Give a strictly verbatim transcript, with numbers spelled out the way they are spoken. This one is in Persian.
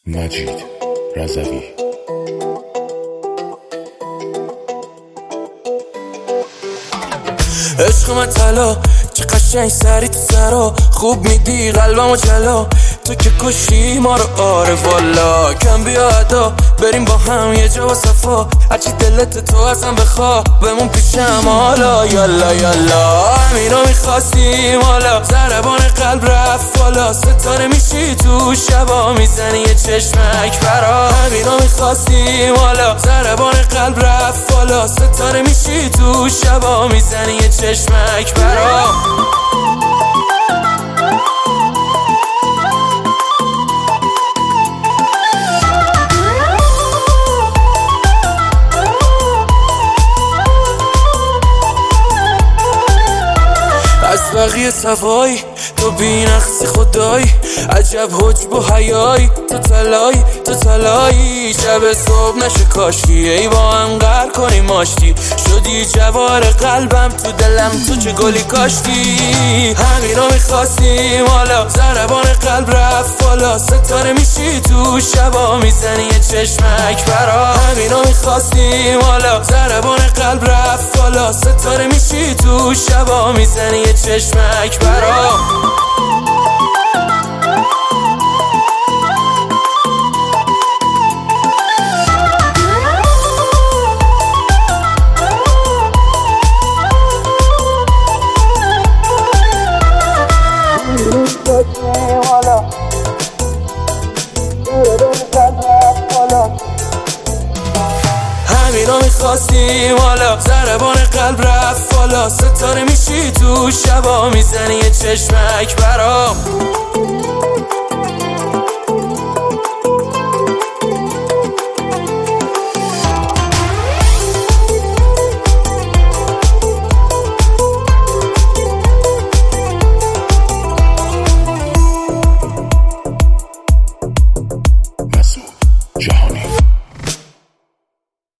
مجید رضوی. عشق من طلا چه قشنگ سری تو سرا، خوب میدی قلبمو جلا، تو که کشی ما رو. آره والا کم بیا ادا، بریم با هم یه جا و صفا، هرچی دلت تو ازم بخوا، بمون پیشم حالا. یالا یالا همینو میخواستیم حالا، ضربان قلب رفت بالا، ستاره میشی تو شبا، میزنی یه چشمک برا. همینو میخواستیم حالا، ضربان قلب رفت بالا، ستاره میشی تو شبا، میزنی یه چشمک برا. از بقیه صفایی تو بی نقصی خدایی، عجب حجب و حیایی، تو طلایی تو طلایی، شب صبح نشه کاشکی، ای با هم قهر کنیم آشتی، شدی جوار قلبم، تو دلم تو چه گلی کاشتی. همینو میخواستیم حالا، ضربان قلب رفت بالا، ستاره میشی تو شبا، میزنی یه چشمک برا. همینو میخواستیم حالا، ضربان قلب رفت بالا، ستاره میشی تو شبا، میزنی یه چشمک برا. همینو میخواستیم حالا، ضربان قلب رفت بالا، ستاره میشی تو شبا، میزنی یه چشمک برا.